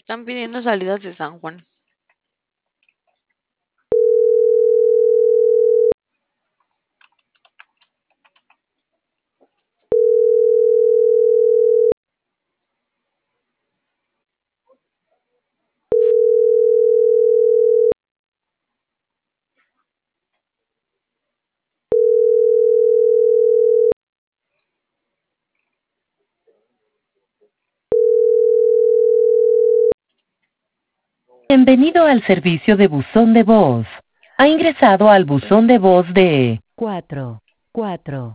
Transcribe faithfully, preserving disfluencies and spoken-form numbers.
Están pidiendo salidas de San Juan. Bienvenido al servicio de buzón de voz. Ha ingresado al buzón de voz de cuatro cuatro